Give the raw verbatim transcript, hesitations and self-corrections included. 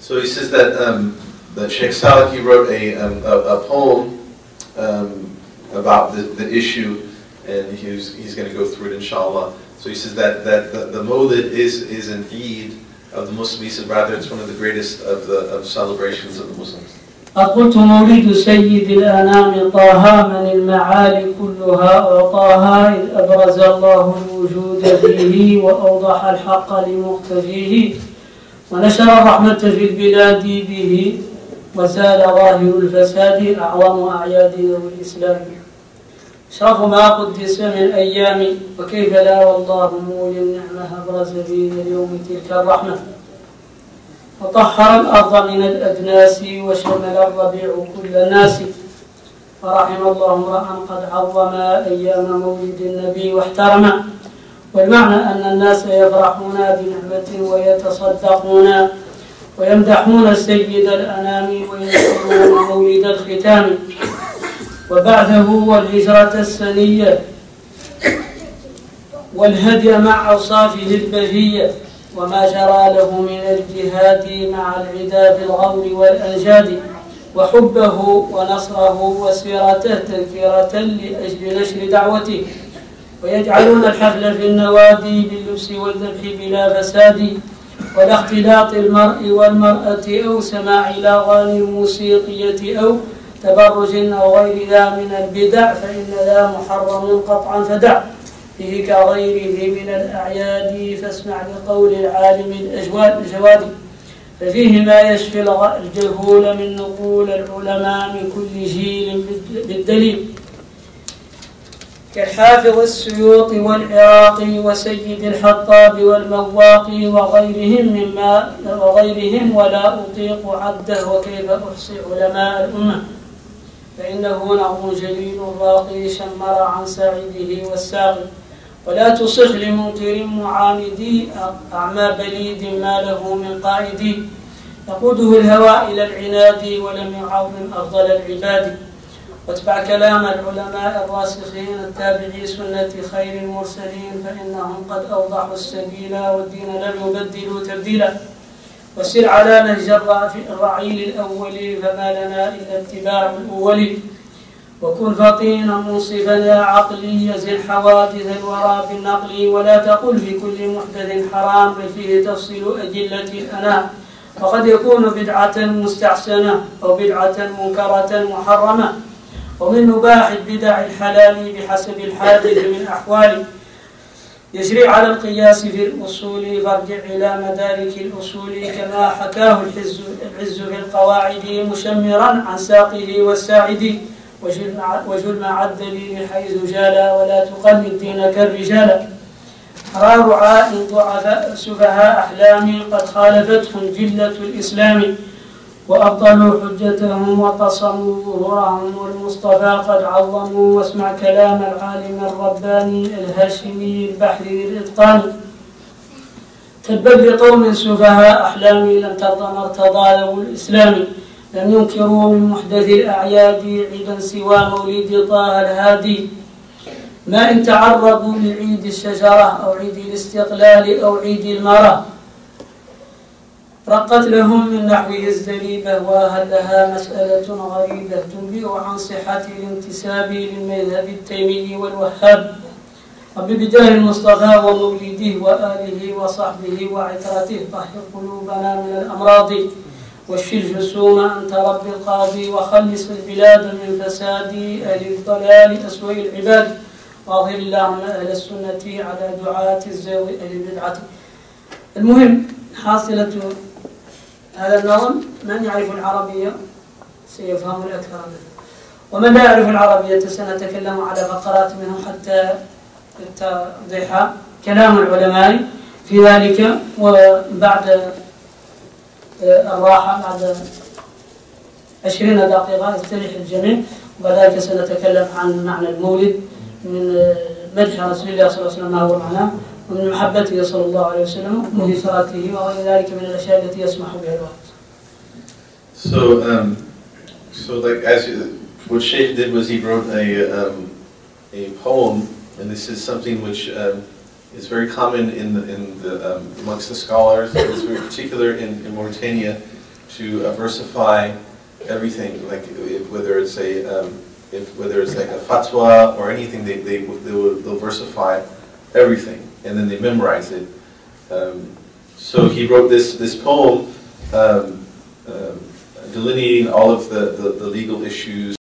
So he says that um, that Sheikh Salaki wrote a, um, a, a poem um, about the, the issue, and he was, he's going to go through it inshallah. So he says that, that the, the Mawlid is, is an Eid of the Muslims. He said rather it's one of the greatest of the of celebrations of the Muslims. قلت مولد سيد الأنام طه من المعالي كلها وطه إذ أبرز الله الوجود فيه وأوضح الحق لمقتفيه ونشر الرحمة في البلاد به وزال ظاهر الفساد أعظم أعياد ذوي الإسلام شرف ما قدس من أيام وكيف لا والله مولي النعمة أبرز في اليوم تلك الرحمة وطهر الأرض من الأدناس وشمل الربيع كل الناس فرحم الله امرأ قد عظم أيام مولد النبي واحترم والمعنى أن الناس يفرحون بنعمة ويتصدقون ويمدحون سيد الأنام ويذكرون مولد الختام وبعده والهجرة السنية والهدي مع أوصافه البهية وما جرى له من الجهاد مع العدا في الغور والأنجاد وحبه ونصره وسيرته تذكرة لأجل نشر دعوته ويجعلون الحفل في النوادي باللبس والذبح بلا فساد ولا اختلاط المرء والمرأة أو سماع الأغاني الموسيقية أو تبرج أو غير ذا من البدع فإن ذا محرم قطعا فدع فيه كغيره من الأعياد فاسمع لقول العالم الجواد ففيه ما يشفي الجهول من نقول العلماء من كل جيل بالدليل كالحافظ السيوطي والعراقي وسيد الحطاب والمواقي وغيرهم مما وغيرهم ولا أطيق عده وكيف أحصي علماء الأمة فإنه نظم جليل راقي شمر عن سعيده والساقي ولا تصخ لمنكر معاندي أعمى بليد ما له من قائدي يقوده الهوى إلى العناد ولم يعظم أفضل العباد واتبع كلام العلماء الراسخين التابعي سنة خير المرسلين فإنهم قد أوضحوا السبيل والدين لم يبدلوا تبديلا وسر على نهج الرعيل الأول فما لنا إلا اتباع الأول وكن فطينا منصفا يا عقلي يزل حوادث الورى بالنقل ولا تقل في كل محدث حرام بل فيه تفصيل أجلة الأنام وقد يكون بدعة مستحسنة أو بدعة منكرة محرمة ومن مباح البدع الحلال بحسب الحادث من أحوال يجري على القياس في الأصول فارجع إلى مدارك الأصول كما حكاه الحز العز في القواعد مشمرا عن ساقه والساعد وجل مع الدليل حيث جالا ولا تقلد دينك الرجال أرى رعاء ضعفاء سفهاء أحلام قد خالفتهم جلة الإسلام وأبطلوا حجتهم وقصموا ظهورهم والمصطفى قد عظموا واسمع كلام العالم الرباني الهاشمي البحر الإتقان تبا لقوم سفهاء أحلام لم ترضى مرتضى ذو الإسلام لم ينكروا من محدث الأعياد عيدا سوى مولد طه الهادي ما إن تعرضوا لعيد الشجرة أو عيد الاستقلال أو عيد المرأة رقت لهم من نحوه الزريبة وهل لها مسألة غريبة تنبئ عن صحة الانتساب للمذهب التيمي والوهاب وببجاه المصطفى ومولده وآله وصحبه وعترته طهر قلوبنا من الأمراض واشفي الجسوم أنت رب القاضي وخلص البلاد من فساد أهل الضلال أسوأ العباد واظهر اللهم أهل السنة على دعاة الزيغ أهل البدعة. المهم حاصلة هذا النظم من يعرف العربية سيفهم الأكثر منه ومن لا يعرف العربية سنتكلم على فقرات منه حتى يتضح كلام العلماء في ذلك وبعد الراحة بعد عشرين دقيقة يستريح الجميع وبذلك سنتكلم عن معنى المولد من مدح رسول الله صلى الله عليه وسلم ما هو معناه ومن محبته صلى الله عليه وسلم وهجرته وغير ذلك من الأشياء التي يسمح بها الوقت. So, um, so like as you, what Sheikh did was he wrote a um, a poem, and this is something which um, is very common in the in the um, amongst the scholars. It's very particular in, in Mauritania, to uh, versify everything, like if, whether it's a um, if whether it's like a fatwa or anything, they they they will they'll versify everything and then they memorize it. Um, so he wrote this this poem um, um, delineating all of the, the, the legal issues.